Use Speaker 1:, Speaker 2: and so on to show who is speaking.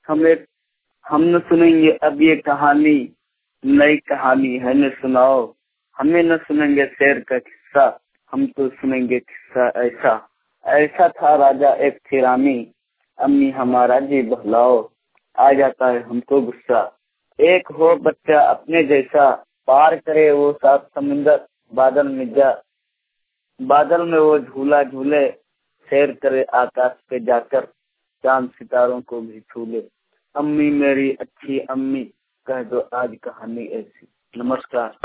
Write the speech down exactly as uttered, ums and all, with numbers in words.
Speaker 1: हम एक हम न सुनेंगे अब ये कहानी, नई कहानी है न सुनाओ। हमें न सुनेंगे शेर का किस्सा, हम तो सुनेंगे किस्सा ऐसा। ऐसा था राजा एक थी रानी, अम्मी हमारा जी बहलाओ। आ जाता है हमको गुस्सा, एक हो बच्चा अपने जैसा, पार करे वो सात समुंदर बादल में जा। बादल में वो झूला झूले, सैर करे आकाश पे जाकर, चांद सितारों को भी छू ले। अम्मी मेरी अच्छी अम्मी, कह दो आज कहानी ऐसी। नमस्कार।